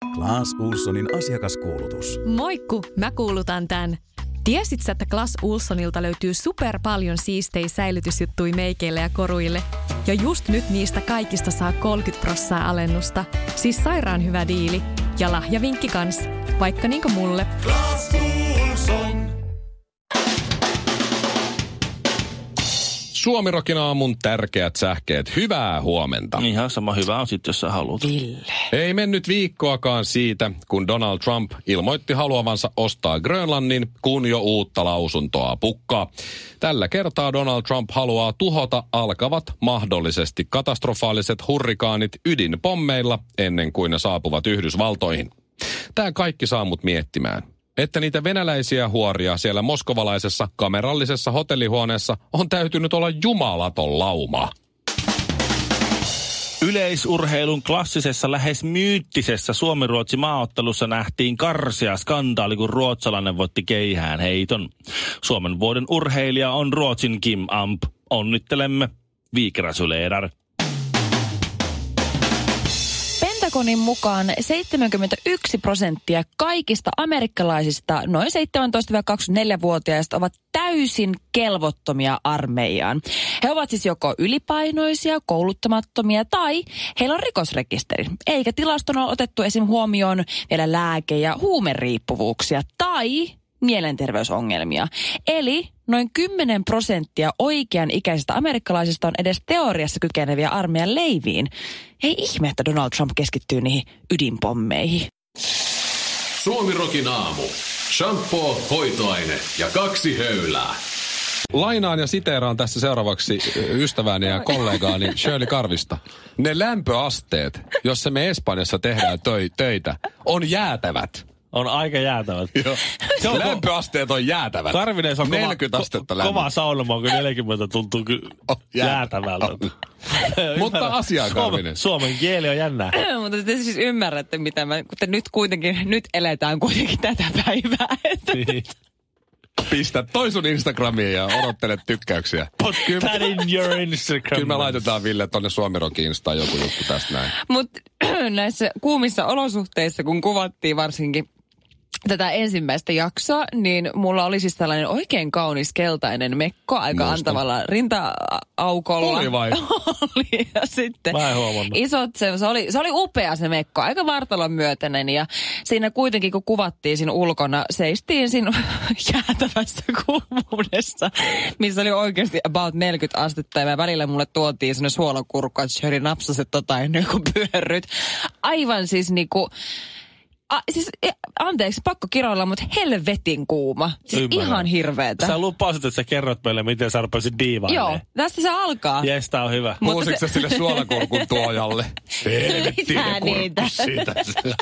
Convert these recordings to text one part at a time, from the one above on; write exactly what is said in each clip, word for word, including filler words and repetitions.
Clas Ohlsonin asiakaskuulutus. Moikku, mä kuulutan tän. Tiesit sä, että Clas Ohlsonilta löytyy super paljon siistejä säilytysjuttuja meikeille ja koruille? Ja just nyt niistä kaikista saa kolmekymmentä prosenttia alennusta. Siis sairaan hyvä diili. Ja lahjavinkki kans. Vaikka niinku mulle. Clas Ohlson. Suomirokin aamun tärkeät sähkeet. Hyvää huomenta. Ihan sama hyvä on sitten, jos sä haluat. Ville. Ei mennyt viikkoakaan siitä, kun Donald Trump ilmoitti haluavansa ostaa Grönlannin, kun jo uutta lausuntoa pukkaa. Tällä kertaa Donald Trump haluaa tuhota alkavat mahdollisesti katastrofaaliset hurrikaanit ydinpommeilla ennen kuin ne saapuvat Yhdysvaltoihin. Tämä kaikki saa mut miettimään, että niitä venäläisiä huoria siellä moskovalaisessa kamerallisessa hotellihuoneessa on täytynyt olla jumalaton lauma. Yleisurheilun klassisessa lähes myyttisessä Suomi-Ruotsi maaottelussa nähtiin karsea skandaali, kun ruotsalainen voitti keihään heiton. Suomen vuoden urheilija on Ruotsin Kim Amp. Onnittelemme. Viikrasuleedar. Pentagonin mukaan seitsemänkymmentäyksi prosenttia kaikista amerikkalaisista noin seitsemäntoista kaksikymmentäneljä-vuotiaista ovat täysin kelvottomia armeijaan. He ovat siis joko ylipainoisia, kouluttamattomia tai heillä on rikosrekisteri. Eikä tilastona ole otettu esim. Huomioon vielä lääke- ja huumeriippuvuuksia tai mielenterveysongelmia. Eli noin kymmenen prosenttia oikean ikäisistä amerikkalaisista on edes teoriassa kykeneviä armeijan leiviin. Ei ihme, että Donald Trump keskittyy niihin ydinpommeihin. Suomirokin aamu. Shampoo, hoitoaine ja kaksi höylää. Lainaan ja siteeraan tässä seuraavaksi ystävääni ja kollegaani Shirley Karvista. Ne lämpöasteet, jossa me Espanjassa tehdään töi- töitä, on jäätävät. On aika jäätävät. Joo. Se on lämpöasteet on jäätävät. Karvinen on neljäkymmentä kova, astetta ko- lämpö. kova saunomaan, kun neljäkymmentä tuntuu ky- Oh, jäätävältä. Mutta asiaan, Karvinen. Suomen, suomen kieli on jännää. Mutta te siis ymmärrätte, mitä mä, kun te nyt kuitenkin, nyt eletään kuitenkin tätä päivää. Niin. Pistä toi sun Instagramiin ja odottele tykkäyksiä. Put that in your Instagram. Kyllä me laitetaan Ville tonne Suomirokin Instaan joku juttu tästä näin. Mutta näissä kuumissa olosuhteissa, kun kuvattiin varsinkin tätä ensimmäistä jaksoa, niin mulla oli siis tällainen oikein kaunis keltainen mekko aika Muistan. antavalla rinta-aukolla. Oli vai? Oli, ja sitten Mä en huomannut. isot, se, se, oli, se oli upea se mekko, aika vartalon myötäinen, ja siinä kuitenkin kun kuvattiin siinä ulkona, seistiin siinä jäätävässä kuumuudessa, missä oli oikeasti about neljäkymmentä astetta, ja välillä mulle tuotiin sinne suolakurkku, että Shirley napsaset tota ennen kuin pyörryt. Aivan siis niinku... A, siis, anteeksi, pakko kiroilla, mutta helvetin kuuma. Siis Ymmärrän. ihan hirveetä. Sä lupasit, että sä kerrot meille, miten sä rupesit diivailemaan. Joo, tästä se alkaa. Jes, tää on hyvä. Huusitko se... sille suolakurkun tuojalle? Lisää niitä. Siitä.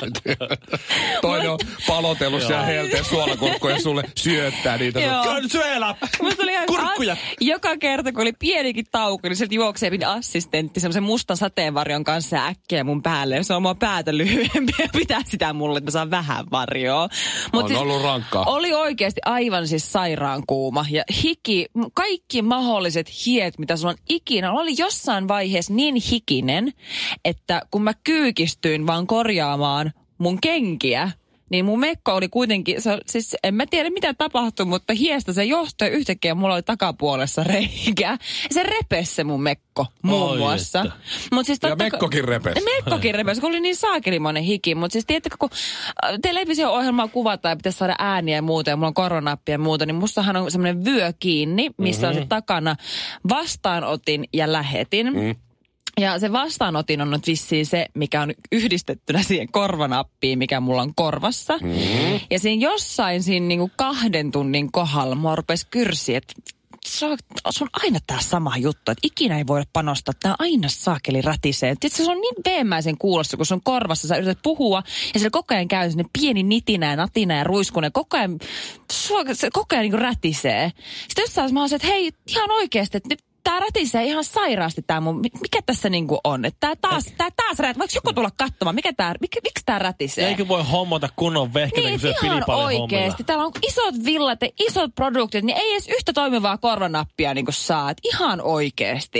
Toinen on palotellut siellä helteen suolakurkkuja sulle syöttää niitä. Joo. Consuela! Musta oli ihan Kurkkuja! As, joka kerta, kun oli pienikin tauko, niin sieltä juoksee minun assistentti semmoisen mustan sateenvarjon kanssa ja äkkiä mun päälle. Ja se on mua päätä lyhyempi ja pitää sitä mulle, että mä saan vähän varjoa. Mut On siis ollut rankkaa. Oli oikeasti aivan siis sairaan kuuma. Ja hiki, kaikki mahdolliset hiet, mitä sulla on ikinä. Oli jossain vaiheessa niin hikinen, että kun mä kyykistyin vaan korjaamaan mun kenkiä, niin mun mekko oli kuitenkin, se, siis en mä tiedä mitä tapahtui, mutta hiestä se johtui yhtäkkiä, mulla oli takapuolessa reikä. Se repesi se mun mekko muun Oi muassa. Mut siis Ja totta, mekkokin repesi. Mekkokin repesi, kun oli niin saakelimoinen hiki. Mutta siis tiedättekö, kun televisio-ohjelmaa kuvataan ja pitäisi saada ääniä ja muuta, ja mulla on koronappi ja muuta, niin mussahan on semmoinen vyö kiinni, missä mm-hmm. on se takana vastaanotin ja lähetin. Mm. Ja se vastaanotin on nyt vissiin se, mikä on yhdistettynä siihen korvanappiin, mikä mulla on korvassa. Mm. Ja siinä jossain siinä niinku kahden tunnin kohdalla mua rupesi kyrsiä, että se on, se on aina tää sama juttu, että ikinä ei voida panostaa. Tää aina saakeli rätisee. Tietysti se on niin veemäisen kuulosta, kun se on korvassa, sä yrität puhua ja siellä koko ajan käy sinne pieni nitinä ja natina ja ruiskunen. Koko ajan, se koko ajan niin rätisee. Sitten jossain mä oon se, että hei, ihan oikeasti, että nyt tää rätisee ihan sairaasti tää mun, mikä tässä niinku on? Että tää taas, tää taas rätisee. Voiko joku tulla katsomaan, mikä tää, mikä, miksi tää rätisee? Eikö voi hommata kunnon vehkeitä, niin, kun se ihan pilipalin oikeesti. hommilla? Täällä on isot villat ja isot produktit, niin ei edes yhtä toimivaa korvanappia niinku saat. Ihan oikeesti.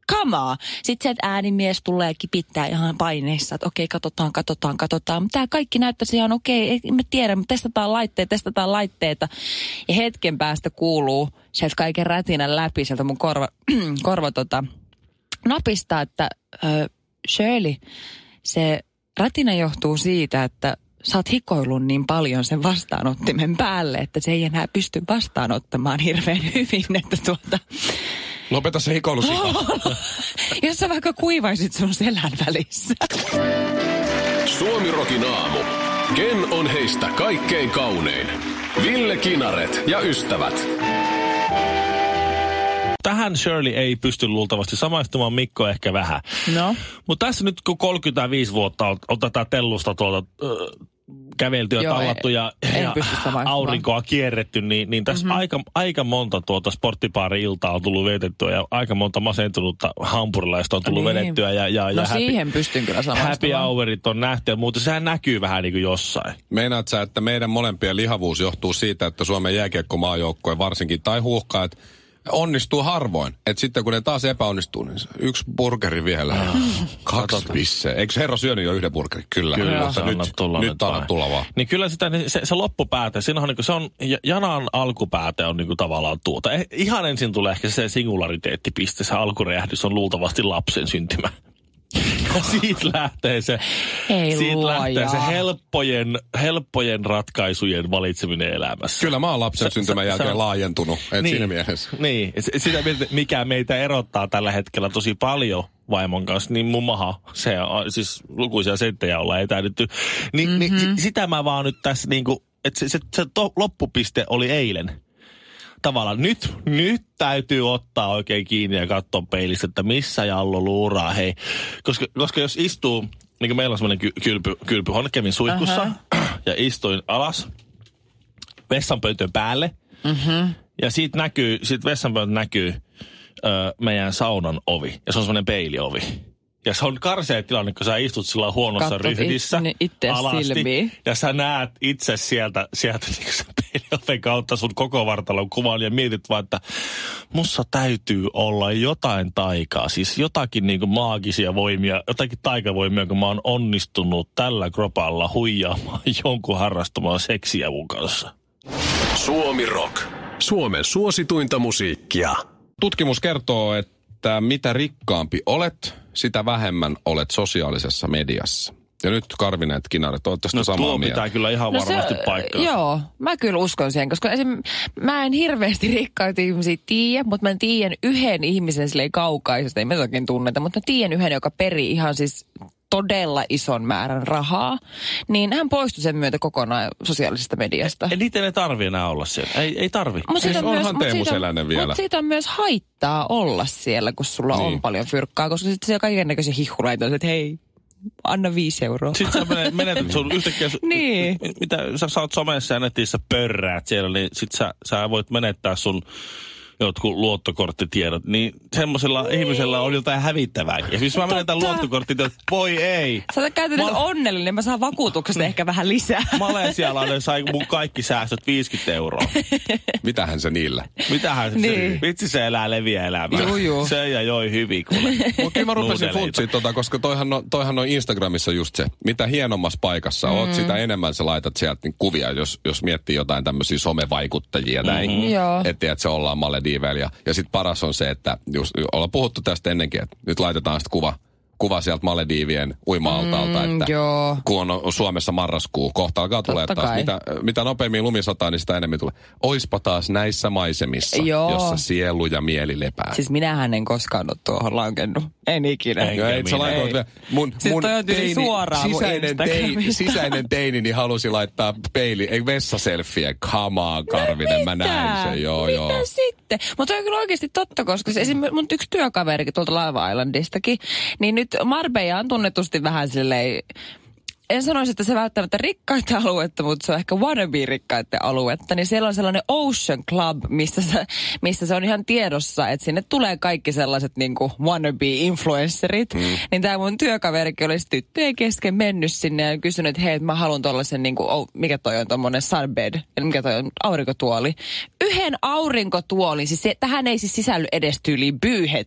kamaa. Sitten se, että äänimies tulee kipittää ihan paineissa, että okei, katsotaan, katsotaan, katsotaan. Mutta tämä kaikki näyttäisi ihan okei, ei me tiedä, mutta testataan laitteita, testataan laitteita. Ja hetken päästä kuuluu sieltä kaiken rätinän läpi, sieltä mun korva, korva tota, napistaa, että ö, Shirley, se rätinä johtuu siitä, että sä oot hikoillut niin paljon sen vastaanottimen päälle, että se ei enää pysty vastaanottamaan hirveän hyvin, että tuota... Lopeta se hikoilu siitä. Jos sä vaikka kuivaisit sun selän välissä. Suomirokin aamu. Ken on heistä kaikkein kaunein? Ville Kinaret ja ystävät. Tähän Shirley ei pysty luultavasti samaistumaan, Mikko ehkä vähän. No. Mutta tässä nyt kun kolmekymmentäviisi vuotta on, on tätä tellusta tuolta äh, kävelty ja Joo, tallattu en, ja, en ja aurinkoa kierretty, niin, niin tässä mm-hmm. aika, aika monta tuota sporttipaari-iltaa on tullut vietettyä ja aika monta masentunutta hampurilaista on tullut niin. vedettyä. Ja, ja, no ja siihen happy, pystyn kyllä samaistumaan. Happy hourit on nähty ja muuta. Sehän näkyy vähän niin kuin jossain. Meinaat sä, että meidän molempien lihavuus johtuu siitä, että Suomen jääkiekkomaajoukkojen varsinkin tai huuhkaat onnistuu harvoin. Että sitten kun ne taas epäonnistuu, niin yksi burgeri vielä. Mm. Kaksi pissee. Eikö herra syönyt jo yhden burgerin? Kyllä. Kyllä, mutta nyt, nyt, nyt anna tulla vaan. Niin kyllä sitä, se, se loppupääte, siinä on, niin kuin, se on, janan alkupääte on niin kuin tavallaan tuota. Eh, ihan ensin tulee ehkä se singulariteettipiste, se alkuräjähdys on luultavasti lapsen syntymä. Ja siitä lähtee se, Ei siitä luoja. lähtee se helppojen, helppojen ratkaisujen valitseminen elämässä. Kyllä mä oon lapsen syntymän se, jälkeen se, laajentunut, et niin, siinä mielessä. Niin, sitä mikä meitä erottaa tällä hetkellä tosi paljon vaimon kanssa, niin mun maha, se on siis lukuisia senttejä ollaan etäydytty. Ni, mm-hmm. niin sitä mä vaan nyt tässä niinku, että se, se, se to, loppupiste oli eilen. Tavallaan nyt, nyt täytyy ottaa oikein kiinni ja katsoa peilistä, että missä Jallo luuraa, hei. Koska, koska jos istuu, niin kuin meillä on semmoinen ky, kylpy, kylpyhuone, kävin suihkussa uh-huh. ja istuin alas vessanpöytön päälle. Uh-huh. Ja siitä näkyy, siitä vessanpöytön näkyy ö, meidän saunan ovi. Ja se on semmoinen peiliovi. Ja se on karsea tilanne, kun sä istut sillä huonossa Katsot ryhdissä itse alasti. silmiin. Ja sä näet itse sieltä, sieltä niin sen peilioven kautta sun koko vartalon kuvan ja mietit vaan, että mussa täytyy olla jotain taikaa. Siis jotakin niin kuin maagisia voimia, jotakin taikavoimia, kun mä oon onnistunut tällä kropalla huijaamaan jonkun harrastamaan seksiä mun kanssa. Suomi Rock. Suomen suosituinta musiikkia. Tutkimus kertoo, että mitä rikkaampi olet, sitä vähemmän olet sosiaalisessa mediassa. Ja nyt Karvinen, että Kinaret, oot tästä no, samaa tuo mieltä. pitää kyllä ihan No varmasti se, paikkaa. Joo, mä kyllä uskon siihen, koska esim, mä en hirveästi rikkaita ihmisiä tiedä, mutta mä tiedän yhden ihmisen silleen kaukaisesta, ei me toki tunneta, mutta mä tiedän yhden, joka perii ihan siis todella ison määrän rahaa, niin hän poistui sen myötä kokonaan sosiaalisesta mediasta. Ja niitä ei tarvitse enää olla siellä. Ei, ei tarvi. Mut Siis siitä on onhan myös, Teemu mut Selänen vielä. Mutta siitä on myös haittaa olla siellä, kun sulla niin. on paljon fyrkkaa, koska sitten siellä kaikennäköisiä hihkulaita, että hei, anna viisi euroa. Sitten sä menetät sun yhtäkkiä, niin. mitä sä saat somessa ja netissä pörräät siellä, niin sit sä, sä voit menettää sun jotkut luottokorttitiedot, niin semmoisella niin. ihmisellä on jotain hävittävääkin. Ja siis mä menetän luottokorttitiedot, voi ei. Sä oot käytänyt Mal- onnellinen, mä saan vakuutuksesta ehkä vähän lisää. Malesialainen sai mun kaikki säästöt viisikymmentä euroa. Mitähän se niillä? Mitähän se, niin. vitsi se elää leviä elämää. Juu, juu. Se ja joi hyvin, kuule. Mutta kyllä mä rupesin funtsiin tota, koska toihan on, toihan on Instagramissa just se, mitä hienommassa paikassa mm. oot, sitä enemmän sä laitat sieltä niin kuvia, jos, jos miettii jotain tämmöisiä somevaikuttajia näin. Mm-hmm. Joo. Että et se ollaan Malediiveillä. Ja, ja sitten paras on se, että just, ollaan puhuttu tästä ennenkin, että nyt laitetaan sitten kuva, kuva sieltä Malediivien uima-altaalta, Mm, että joo. kun on Suomessa marraskuu, kohta alkaa tulee taas. Mitä, mitä nopeammin lumi sataa, niin sitä enemmän tulee. Oispa taas näissä maisemissa, Joo. jossa sielu ja mieli lepää. Siis minähän en koskaan ole tuohon lankennut. En ikinä. Ei. Joo, et sä laitoit vielä. Mun, Siis mun toi on tyyli suoraan mun sisäinen, teini, Instagramista. sisäinen teini niin halusi laittaa peili, ei vessaselfie. Come on, Karvinen, mä näin sen. Joo, Mitä joo. sitten? Mutta on kyllä oikeasti totta, koska se esimerkiksi mun yksi työkaverikin tuolta Laiva Islandistakin, niin nyt Marbella on tunnetusti vähän silleen, en sanoisi, että se välttämättä rikkaita aluetta, mutta se on ehkä wannabe-rikkaiden aluetta. Niin siellä on sellainen Ocean Club, missä se, missä se on ihan tiedossa, että sinne tulee kaikki sellaiset niin kuin wannabe-influencerit. Mm. Niin tämä mun työkaverikin olisi tyttöjen kesken mennyt sinne ja kysynyt, että hei, että mä haluan tollaisen, niin kuin, oh, mikä toi on tommonen sunbed, eli mikä toi on aurinkotuoli. Yhden aurinkotuolin, siis se, tähän ei siis sisälly edes tyyliin byyhettä.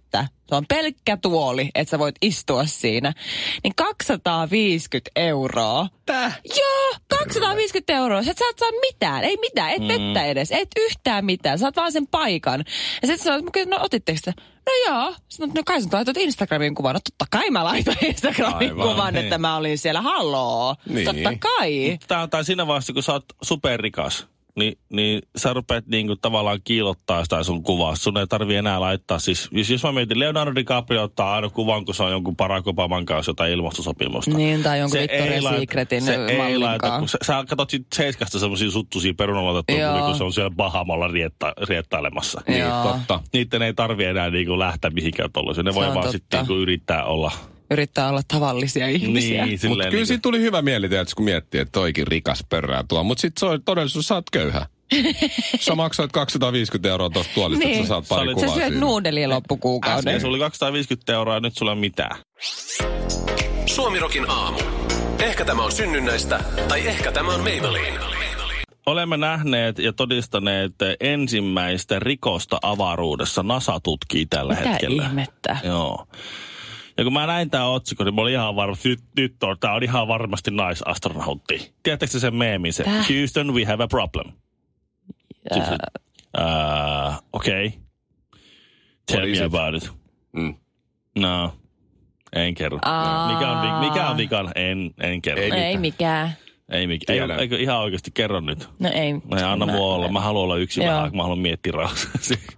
Se on pelkkä tuoli, että sä voit istua siinä. Niin kaksisataaviisikymmentä euroa. Tää? Joo, kaksisataaviisikymmentä euroa. Sä et saat saa mitään, ei mitään, et vettä edes, et yhtään mitään. Saat vaan sen paikan. Ja sitten sanoit, no otitteko sitä? No joo. Sanoit, no kai sä laitat Instagramin kuvan. No totta kai mä laitoin Instagramin Aivan, kuvan, niin. että mä olin siellä. Halloo. Niin. Totta kai. Tää on tää siinä vaiheessa, kun sä oot superrikas. Niin, niin sä rupeat niinku tavallaan kiilottaa sitä sun kuvaa. Sun ei tarvii enää laittaa. Siis, jos mä mietin, Leonardo DiCaprio ottaa aina kuvan, kun se on jonkun Barack Obaman kanssa jotain ilmastosopimusta. Niin, tai jonkun Se Victoria's ei laita- Secretin se ei laita, mallinkaan. kun sä, sä katsot sit Seiskasta semmosia suttusia perunaloitettuja, Joo. kun se on siellä Bahamalla rietta, riettailemassa. Niin, Joo. totta. Niitten ei tarvii enää niinku lähteä mihinkään tollaisen. Ne Se voi on vaan totta. sitten niinku yrittää olla. Yrittää olla tavallisia ihmisiä. Niin, Mutta silleen kyllä niinku. siitä tuli hyvä mieli, tietysti, kun miettii, että toikin rikas pörrää tuo. Mutta sitten se on todellisuus, sä oot köyhä. Sä maksoit kaksisataaviisikymmentä euroa tuosta tuolista, Niin. että sä saat pari Sä olit- kuvaa Sä syöt siinä. nuudelia loppukuukauden. Äsken sulla oli kaksisataaviisikymmentä euroa ja nyt sulla ei ole mitään. Suomirokin aamu. Ehkä tämä on synnynnäistä, tai ehkä tämä on Maybelline. Olemme nähneet ja todistaneet ensimmäistä rikosta avaruudessa. NASA tutkii tällä Mitä hetkellä. ihmettä? Joo. Ja kun mä näin tämän otsikon, niin mä olin ihan varma, nyt, nyt on, tää on ihan varmasti naisastronautti. Tiedättekö sen meemin se? Täh? Houston, we have a problem. Siis, uh, okei. Okay. Tell What is me it? about it. Mm. No, en kerro. Aa. Mikä on, vi- mikä on vikan? En, en kerro. Ei Ei, Ei mikään. ei, mikä, ei, Tiedä. eikö ihan oikeasti kerro nyt? No ei. Ei, anna Mä- mua olla. Mä haluan olla yksin Joo. vähän, kun mä haluan miettiä rauhassa.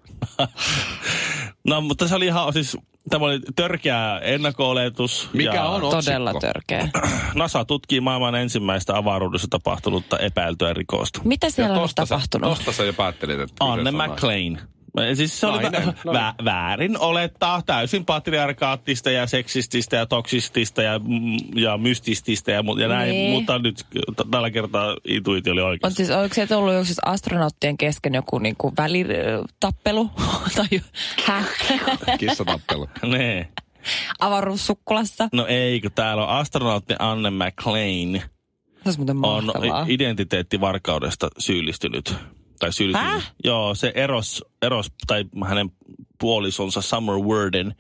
No, mutta se oli ihan siis, tämä oli törkeä ennakko-oletus. Mikä ja on Todella otsikko? törkeä. NASA tutkii maailman ensimmäistä avaruudessa tapahtunutta epäiltyä rikosta. Mitä siellä on tosta sä- tapahtunut? Tosta sä jo päättelit, että Anne kyseessä on McClain. Siis se oli Nainen, vä- no vä- väärin olettaa täysin patriarkaattista ja seksististä ja toksistista ja, mm, ja mystististä ja, mu- ja näin, Niin. mutta nyt t- tällä kertaa intuitio oli On oikeassa. siis, oliko se ollut joku siis astronauttien kesken joku niinku välitappelu? tai häh? nainen. Kissatappelu. Nee. Avaruussukkulassa? No ei, kun täällä on astronautti Anne McClain Se olisi muuten on mahtavaa. identiteettivarkaudesta syyllistynyt. Tai syyllistynyt. Häh? Joo, se eros, eros, tai hänen puolisonsa Summer Worden,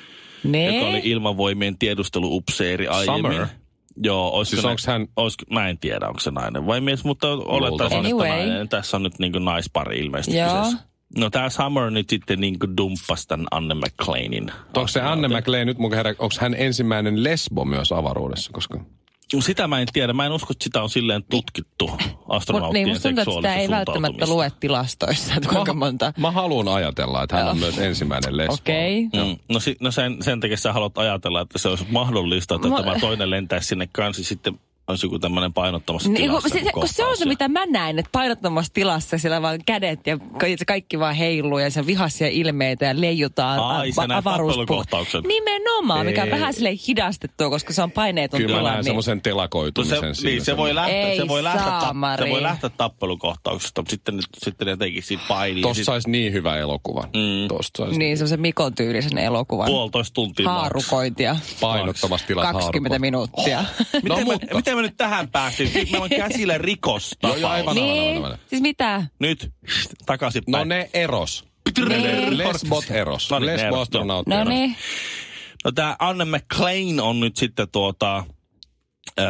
Nee? joka oli ilmavoimien tiedusteluupseeri aiemmin. Summer? Joo, olisiko Siis ne- onks hän- olisiko, mä en tiedä, onko se nainen vai mies, mutta olettaisin, että Anyway. nainen. Tässä on nyt niin kuin naispari ilmeisesti Joo. kyseessä. No tää Summer nyt sitten niin kuin dumppasi tämän Anne McClainin. Onko se Anne McLean nyt mun herra, onko hän ensimmäinen lesbo myös avaruudessa? Koska Sitä mä en tiedä. Mä en usko, että sitä on silleen tutkittu Mut astronauttien niin, musta tuntuu, että sitä ei seksuaalista välttämättä suuntautumista. lue tilastoissa, että kuinka monta. mä haluan ajatella, että hän on Joo. myös ensimmäinen lesbo. Okei. Okay. Mm. No, si- no sen, sen takia sä haluat ajatella, että se olisi mahdollista, että Mä- tämä toinen lentäisi sinne kanssa, sitten olisi joku tämmöinen painottomassa Niin, kun, tilassa. se, joku kun se on kohtaus se, ja- mitä mä näin, että painottomassa tilassa siellä vaan kädet ja ka- se kaikki vaan heiluu ja se on vihaisia ilmeitä ja leijutaan Ai, sä näet tappelukohtauksen. Nimenomaan, mikä on Ei. vähän silleen hidastettua, koska se on paineeton Kyllä mä tila. näen semmoisen No telakoitumisen se, siinä. niin, se voi lähteä, Ei se voi lähteä, ta- saamari. se voi lähteä tappelukohtauksesta, mutta sitten, sitten ne teki siitä painiin. Tosta saisi niin hyvä elokuva. Mm. Tosta saisi Niin, semmoisen Mikon tyylisen elokuvan. puolitoista tuntia maks. Haarukointia. painottomassa tilassa kaksikymmentä minuuttia. Miten, No, me, mutta- miten me nyt tähän päästiin? Nyt meillä on käsillä rikos. Joo, joo, aivan, aivan, aivan, Niin, aivan. siis mitä? Nyt takaisinpäin. No ne eros. Niin. Lesbot eros. No niin, ne eros, Lesbo-astronautti No eros. niin. No tää Anne McClain on nyt sitten tuota, öö,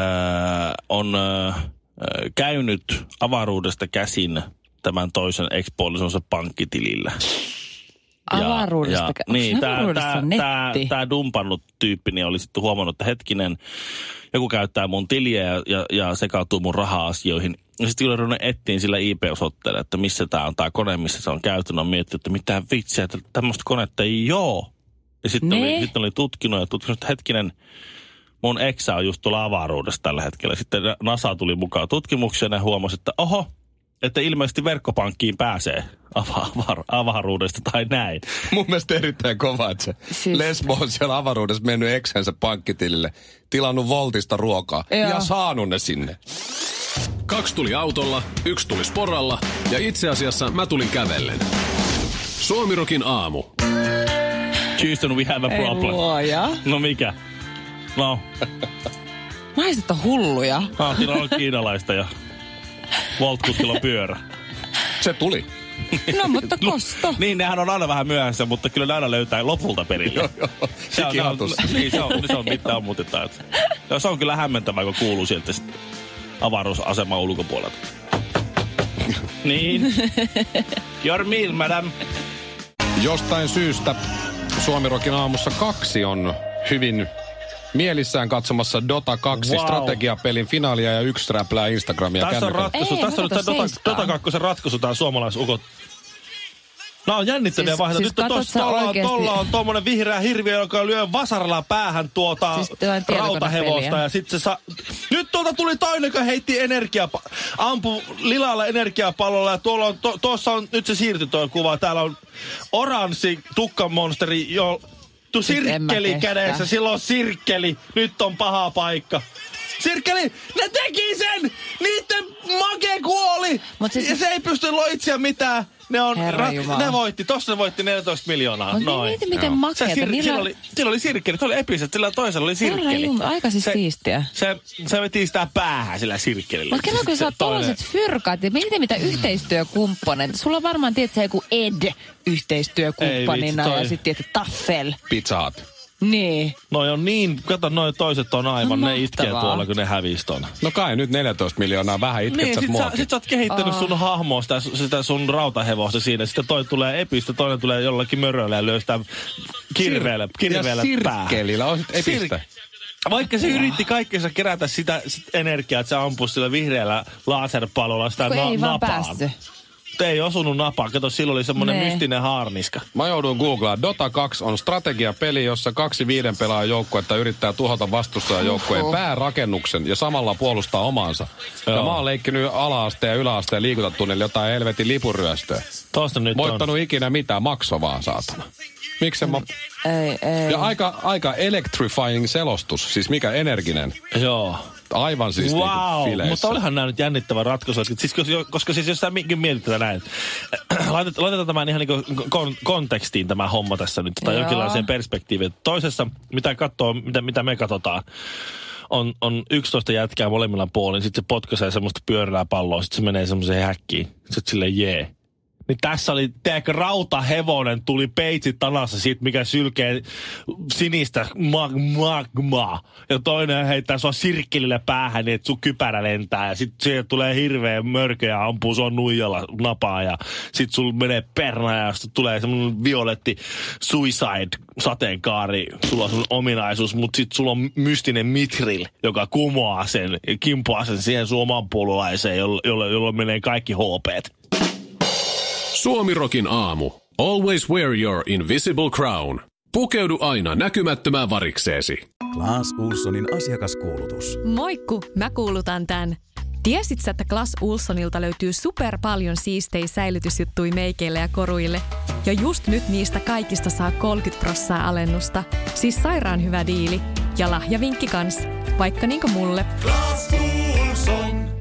on öö, käynyt avaruudesta käsin tämän toisen ex-puolisonsa pankkitilillä. Avaruudesta. Onko niin, avaruudessa tää, tää, netti? tää dumpannut tyyppi niin oli sitten huomannut, että hetkinen, joku käyttää mun tiliä ja, ja, ja sekautuu mun raha-asioihin. Ja sitten kun oli ettiin sillä I P-osoitteella, että missä tää on tää kone, missä se on käyty, on miettinyt, että mitään vitsiä, että tämmöistä konetta ei oo. Ja sitten oli, Nee. sitten oli tutkinut ja tutkinut, että hetkinen, mun eksä on just tuolla avaruudessa tällä hetkellä. Sitten NASA tuli mukaan tutkimukseen ja huomasi, että oho, että ilmeisesti verkkopankkiin pääsee ava- avaruudesta tai näin. Mun mielestä erittäin kova, että se Siis- lesbo on siellä avaruudessa mennyt eksensä pankkitilille, tilannut Voltista ruokaa Joo. ja saanut ne sinne. Kaksi tuli autolla, yksi tuli sporalla ja itse asiassa mä tulin kävellen. Suomirokin aamu. Houston, we have a Ei problem. luoja. No mikä? No, Naiset on hulluja. ah, siinä on kiinalaista ja Volt-kuskilla on pyörä. Se tuli. No, mutta kosto. Niin, nehän on aina vähän myöhässä, mutta kyllä ne aina löytää lopulta perille. Joo, joo. Se on, se on, niin, se on, se on mitään muutetta. Se on kyllä hämmentävää, kun kuuluu sieltä avaruusaseman ulkopuolelta. Niin. Your meal, madam. Jostain syystä Suomirokin aamussa kaksi on hyvin mielissään katsomassa Dota kaksi wow. strategiapelin finaalia ja yksi räplää Instagramia tässä on kännykällä. ratkaisu. Ei, tässä on nyt Dota, Dota kaksi ratkaisu, tää suomalaisukot. Nämä on jännittäviä Siis- vaiheita. siis Nyt tuossa katot sä tuolla on, oikeesti- tuolla on tuommoinen vihreä hirviö, joka lyö vasaralla päähän tuota Siis jotain rautahevosta. tietokonepeliä. Ja sit se sa... Nyt tuolta tuli toinen, joka heitti energiaa, ampu lilalla energiapallolla. Ja tuolla on, to, tuossa on, nyt se siirtyi tuo kuva. Täällä on oranssi tukkamonsteri, jo tu Siis en mä sirkkeli kestä. kädessä. Sillä on sirkkeli. Nyt on paha paikka. Sirkkeli, ne teki sen! Niitten make kuoli! Mut siis- ja se ei pysty loitsia mitään. Ne on, Herra rat- Jumala. ne voitti, tossa ne voitti neljätoista miljoonaa. Mutta Noin. mieti miten Joo. Se makeeta. sir- Niillä... sillä, oli, sillä oli sirkkeli, se oli episet, sillä toisella oli Herra sirkkeli. Jumala, aika siis se, siistiä. Se, se veti sitä päähän sillä sirkkelillä. Mutta kerro, kun Se sä oot toinen- tollaset fyrkat, ja miten mitä yhteistyökumppaneita. Sulla on varmaan, tiedätkö, joku Ed yhteistyökumppanina Ei vitsi, toi- ja sitten tiedätkö, Taffel. Pizza Hut. Niin. Noi on niin, kato, noi toiset on aivan, No ne itkee mahtavaa. tuolla, kun ne hävisi ton. No kai nyt neljätoista miljoonaa, vähän itket Niin, sä sit sä, muakin. sit sä oot kehittänyt Oh. sun hahmoa, sitä, sitä sun rautahevosta siinä. Sitten toi tulee epistä, toinen tulee jollakin möröllä ja lyö sitä kirveellä, kirveellä ja päähän. sirkkelillä on sit epistä. Sir- Vaikka se yritti kaikkensa kerätä sitä, sitä energiaa, että se ampui sillä vihreällä laserpallolla sitä Kun na- ei vaan napaan. päässyt. Ei osunut napaan. Kato, sillä oli semmoinen Nee. mystinen haarniska. Mä joudun googlaamaan. Dota kaksi on strategiapeli, jossa kaksi viiden pelaajan joukkuetta yrittää tuhota vastustajan joukkueen Oho. päärakennuksen ja samalla puolustaa omaansa. Ja Joo. mä oon leikkinyt ala-asteen ja yläasteen liikuntatunnille jotain helvetin lipuryöstöä. Tosta nyt Voittanut ikinä mitään, makso vaan saatana. Miksi mä... Ei, ei. Ja aika, aika electrifying selostus, siis mikä energinen. on. Joo. Aivan siis Wow, niinku fileissä. mutta olihan nämä nyt jännittävä ratkaisu. Että Siis, koska, koska siis jos sä mietit tätä näin, laitetaan, laitetaan tämän ihan niin kon, kontekstiin tämä homma tässä nyt, tai Joo. jonkinlaiseen perspektiiviin. Toisessa, mitä katsoo, mitä, mitä me katsotaan, on, on yksitoista jätkää molemmilla puolin, sitten se potkaisee semmoista pyörää palloa, sitten se menee semmoiseen häkkiin, sitten silleen jee. Niin tässä oli, teekö rautahevonen tuli peitsit tanassa siitä, mikä sylkee sinistä mag- magmaa. Ja toinen heittää sua sirkkelille päähän, niin että sun kypärä lentää. Ja sit siihen tulee hirveä mörkö ja ampuu sua nuijalla napaa. Ja sit sul menee perna ja sit tulee semmonen violetti suicide sateenkaari. Sulla on sun ominaisuus, mutta sit sulla on mystinen mitril, joka kumoaa sen ja kimpoaa sen siihen sun oman puolulaiseen, jolla, jolla, jolla menee kaikki H P:t. Suomirokin aamu. Always wear your invisible crown. Pukeudu aina näkymättömään varikseesi. Klaas Olssonin asiakaskuulutus. Moikku, mä kuulutan tän. Tiesit sä, että Klaas Olssonilta löytyy super paljon siistejä säilytysjuttuja meikeille ja koruille? Ja just nyt niistä kaikista saa kolmekymmentä prosenttia alennusta. Siis sairaan hyvä diili. Ja lahjavinkki kans, vaikka niinku mulle. Klaas Olsson.